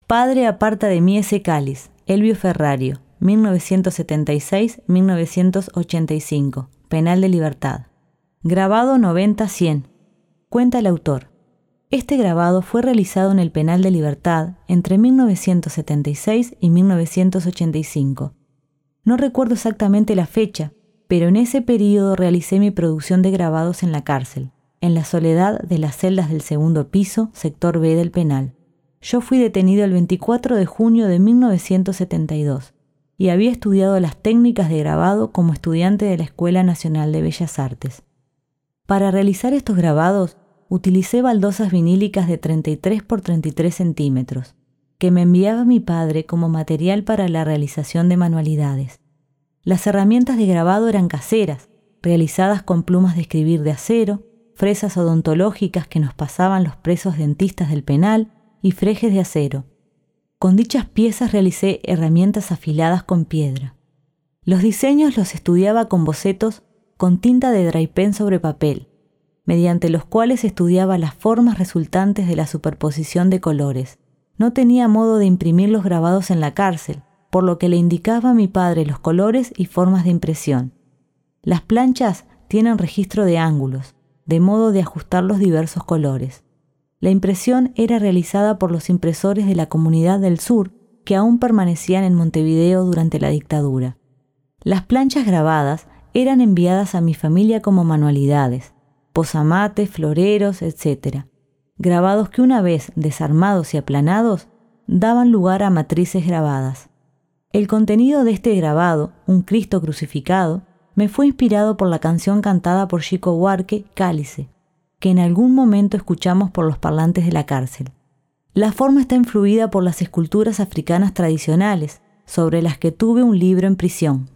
Padre, aparta de mí ese cáliz. Elvio Ferrario, 1976-1985. Penal de Libertad. Grabado 90-100. Cuenta el autor. Este grabado fue realizado en el Penal de Libertad entre 1976 y 1985. No recuerdo exactamente la fecha, pero en ese período realicé mi producción de grabados en la cárcel, en la soledad de las celdas del segundo piso, sector B del penal. Yo fui detenido el 24 de junio de 1972 y había estudiado las técnicas de grabado como estudiante de la Escuela Nacional de Bellas Artes. Para realizar estos grabados, utilicé baldosas vinílicas de 33 por 33 centímetros, que me enviaba mi padre como material para la realización de manualidades. Las herramientas de grabado eran caseras, realizadas con plumas de escribir de acero, fresas odontológicas que nos pasaban los presos dentistas del penal y frejes de acero. Con dichas piezas realicé herramientas afiladas con piedra. Los diseños los estudiaba con bocetos con tinta de dry pen sobre papel, mediante los cuales estudiaba las formas resultantes de la superposición de colores. No tenía modo de imprimir los grabados en la cárcel, por lo que le indicaba a mi padre los colores y formas de impresión. Las planchas tienen registro de ángulos, de modo de ajustar los diversos colores. La impresión era realizada por los impresores de la Comunidad del Sur, que aún permanecían en Montevideo durante la dictadura. Las planchas grabadas eran enviadas a mi familia como manualidades, posamates, floreros, etc. Grabados que una vez desarmados y aplanados, daban lugar a matrices grabadas. El contenido de este grabado, un Cristo crucificado, me fue inspirado por la canción cantada por Chico Buarque, Cálice, que en algún momento escuchamos por los parlantes de la cárcel. La forma está influida por las esculturas africanas tradicionales, sobre las que tuve un libro en prisión.